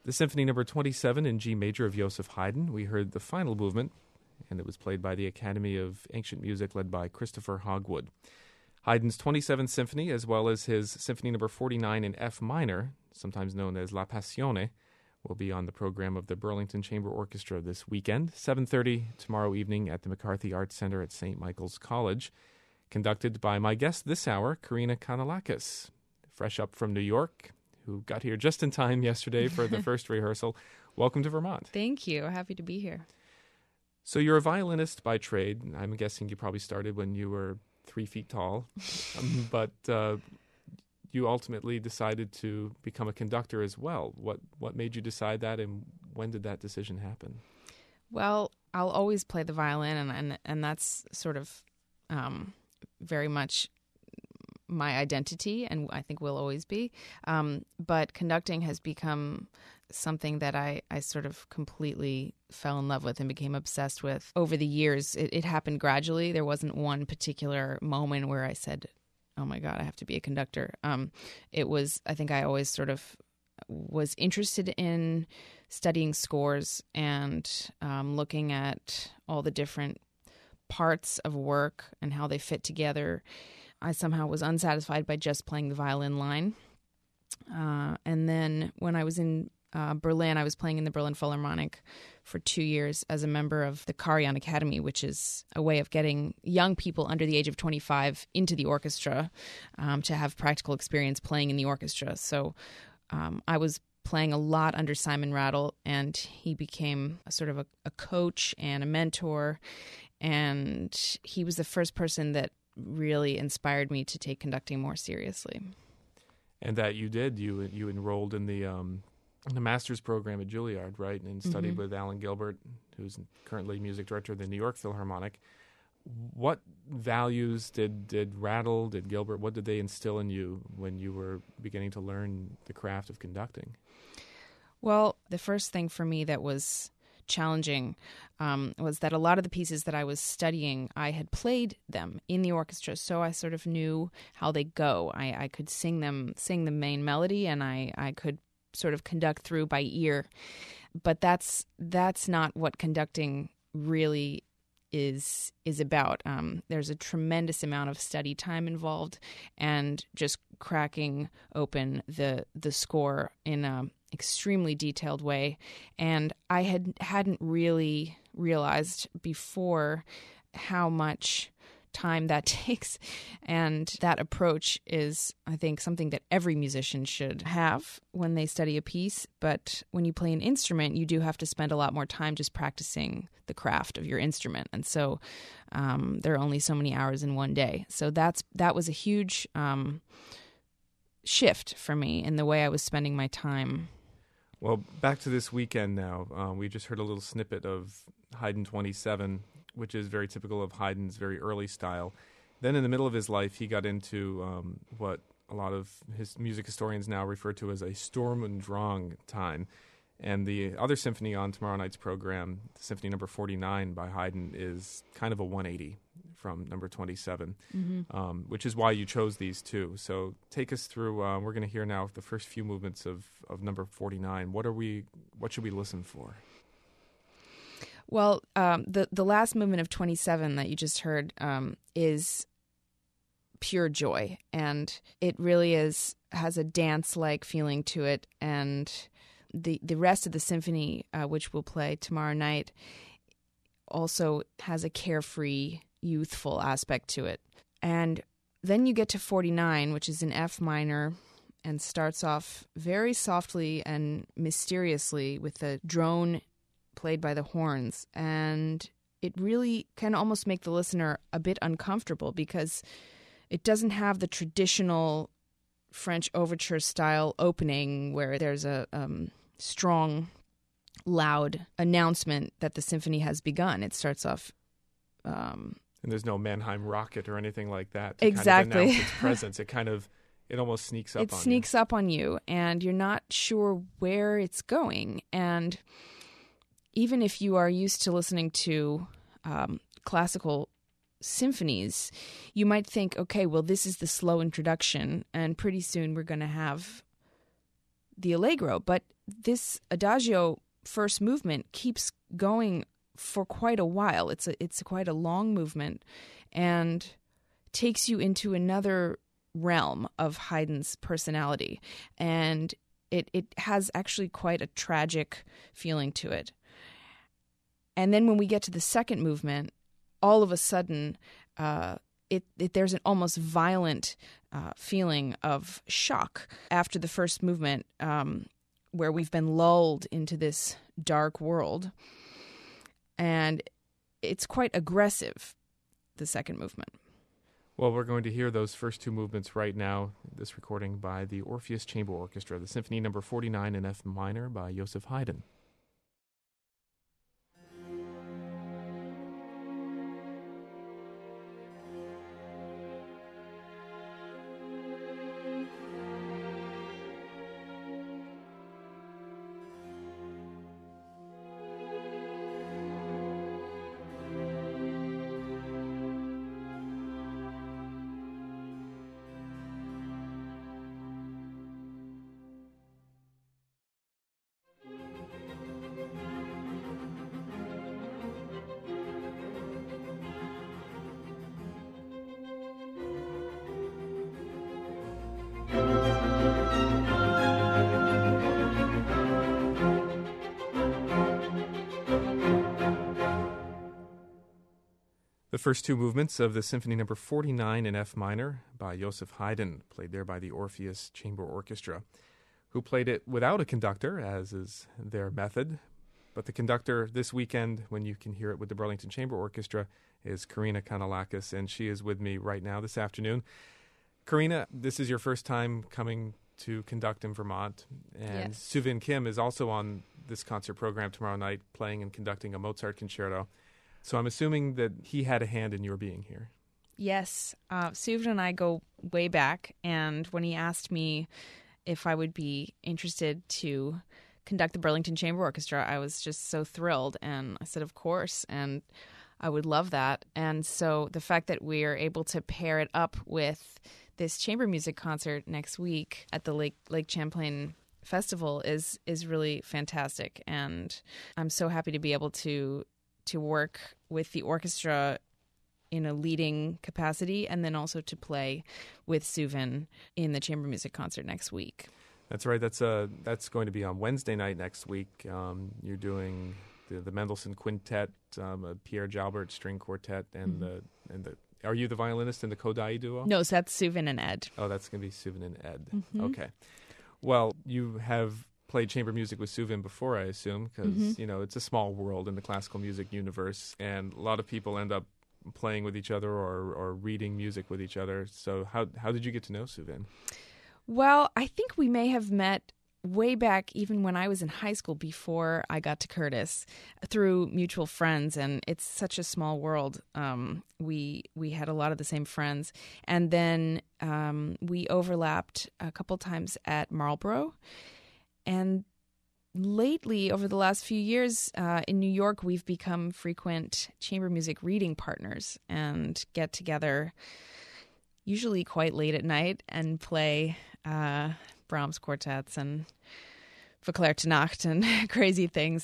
The Symphony Number 27 in G major of Joseph Haydn. We heard the final movement, and it was played by the Academy of Ancient Music led by Christopher Hogwood. Haydn's 27th Symphony, as well as his Symphony Number 49 in F minor, sometimes known as La Passione, will be on the program of the Burlington Chamber Orchestra this weekend, 7:30 tomorrow evening at the McCarthy Arts Center at St. Michael's College, conducted by my guest this hour, Karina Kanalakis, fresh up from New York, who got here just in time yesterday for the first rehearsal. Welcome to Vermont. Thank you. Happy to be here. So you're a violinist by trade. I'm guessing you probably started when you were 3 feet tall, but you ultimately decided to become a conductor as well. What made you decide that, and when did that decision happen? Well, I'll always play the violin, and that's sort of very much my identity, and I think will always be. But conducting has become something that I sort of completely fell in love with and became obsessed with over the years. It happened gradually. There wasn't one particular moment where I said, oh my God, I have to be a conductor. It was, I think I always sort of was interested in studying scores and looking at all the different parts of work and how they fit together. I somehow was unsatisfied by just playing the violin line. And then when I was in Berlin, I was playing in the Berlin Philharmonic for 2 years as a member of the Karajan Academy, which is a way of getting young people under the age of 25 into the orchestra to have practical experience playing in the orchestra. So I was playing a lot under Simon Rattle, and he became a sort of a coach and a mentor. And he was the first person that really inspired me to take conducting more seriously. And that you did. You enrolled in the master's program at Juilliard, right? And studied with Alan Gilbert, who's currently music director of the New York Philharmonic. What values did Rattle, did Gilbert, what did they instill in you when you were beginning to learn the craft of conducting? Well, the first thing for me that was challenging was that a lot of the pieces that I was studying, I had played them in the orchestra, so I sort of knew how they go. I could sing the main melody, and I could sort of conduct through by ear. But that's not what conducting really is about. There's a tremendous amount of study time involved, and just cracking open the score in a extremely detailed way. And I hadn't really realized before how much time that takes. And that approach is, I think, something that every musician should have when they study a piece. But when you play an instrument, you do have to spend a lot more time just practicing the craft of your instrument. And so there are only so many hours in one day. So that was a huge shift for me in the way I was spending my time. Well, back to this weekend now. We just heard a little snippet of Haydn 27, which is very typical of Haydn's very early style. Then in the middle of his life, he got into what a lot of his music historians now refer to as a Sturm und Drang time. And the other symphony on tomorrow night's program, Symphony Number 49 by Haydn, is kind of a 180 from Number 27, which is why you chose these two. So take us through. We're going to hear now the first few movements of Number 49. What should we listen for? Well, the last movement of 27 that you just heard is pure joy, and it really has a dance-like feeling to it. And the rest of the symphony, which we'll play tomorrow night, also has a carefree, youthful aspect to it. And then you get to 49, which is in F minor, and starts off very softly and mysteriously with the drone played by the horns. And it really can almost make the listener a bit uncomfortable because it doesn't have the traditional French overture style opening where there's a strong, loud announcement that the symphony has begun. It starts off... and there's no Mannheim rocket or anything like that to exactly. kind of announce its presence. It almost sneaks up on you. It sneaks up on you, and you're not sure where it's going. And even if you are used to listening to classical symphonies, you might think, okay, well, this is the slow introduction, and pretty soon we're going to have the allegro. But this adagio first movement keeps going for quite a while. It's quite a long movement and takes you into another realm of Haydn's personality. And it has actually quite a tragic feeling to it. And then when we get to the second movement, all of a sudden, there's an almost violent feeling of shock after the first movement, where we've been lulled into this dark world. And it's quite aggressive, the second movement. Well, we're going to hear those first two movements right now. This recording by the Orpheus Chamber Orchestra, the Symphony Number 49 in F minor by Joseph Haydn. The first two movements of the Symphony Number 49 in F minor by Joseph Haydn, played there by the Orpheus Chamber Orchestra, who played it without a conductor, as is their method. But the conductor this weekend, when you can hear it with the Burlington Chamber Orchestra, is Karina Kanalakis, and she is with me right now this afternoon. Karina, this is your first time coming to conduct in Vermont, and Yes. Suvin Kim is also on this concert program tomorrow night, playing and conducting a Mozart concerto. So I'm assuming that he had a hand in your being here. Yes. Suvin and I go way back, and when he asked me if I would be interested to conduct the Burlington Chamber Orchestra, I was just so thrilled, and I said, of course, and I would love that. And so the fact that we are able to pair it up with this chamber music concert next week at the Lake Champlain Festival is really fantastic, and I'm so happy to be able to work with the orchestra in a leading capacity, and then also to play with Suvin in the chamber music concert next week. That's right. That's going to be on Wednesday night next week. You're doing the Mendelssohn Quintet, a Pierre Jalbert string quartet, and the. Are you the violinist in the Kodai duo? No, so that's Suvin and Ed. Oh, that's going to be Suvin and Ed. Mm-hmm. Okay. Well, you have played chamber music with Suvin before, I assume, because it's a small world in the classical music universe, and a lot of people end up playing with each other or reading music with each other. So how did you get to know Suvin? Well, I think we may have met way back even when I was in high school, before I got to Curtis, through mutual friends, and it's such a small world. We had a lot of the same friends, and then we overlapped a couple times at Marlborough. And lately, over the last few years, in New York, we've become frequent chamber music reading partners and get together usually quite late at night and play Brahms quartets and Verklärte and crazy things.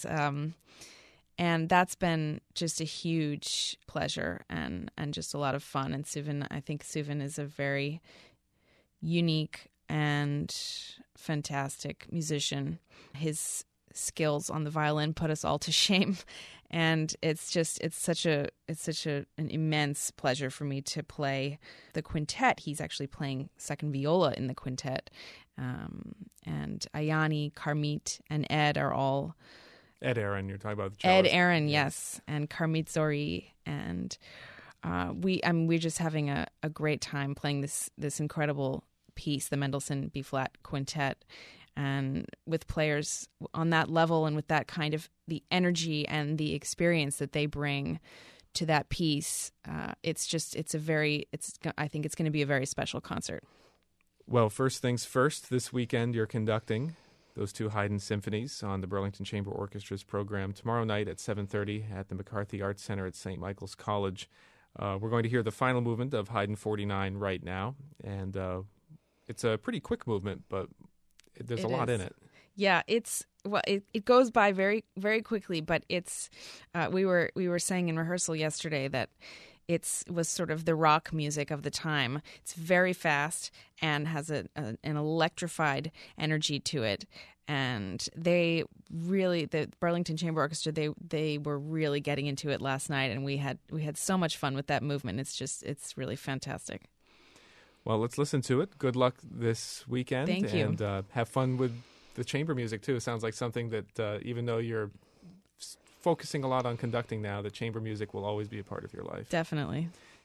And that's been just a huge pleasure and just a lot of fun. And I think Suvin is a very unique and fantastic musician. His skills on the violin put us all to shame, and it's such an immense pleasure for me to play the quintet. He's actually playing second viola in the quintet, and Ayani, Karmit, and Ed are all Ed Aaron. You're talking about the Ed cellist. Aaron, yes, and Karmit Zori, and we're just having a great time playing this incredible piece, the Mendelssohn B-flat Quintet, and with players on that level and with that kind of the energy and the experience that they bring to that piece. I think it's going to be a very special concert. Well, first things first, this weekend you're conducting those two Haydn symphonies on the Burlington Chamber Orchestra's program tomorrow night at 7:30 at the McCarthy Arts Center at St. Michael's College. We're going to hear the final movement of Haydn 49 right now, and it's a pretty quick movement, but there's a lot in it. Yeah, it goes by very, very quickly, but it's we were saying in rehearsal yesterday that was sort of the rock music of the time. It's very fast and has an electrified energy to it. And the Burlington Chamber Orchestra, they were really getting into it last night, and we had so much fun with that movement. It's really fantastic. Well, let's listen to it. Good luck this weekend. Thank you. And have fun with the chamber music, too. It sounds like something that even though you're focusing a lot on conducting now, the chamber music will always be a part of your life. Definitely.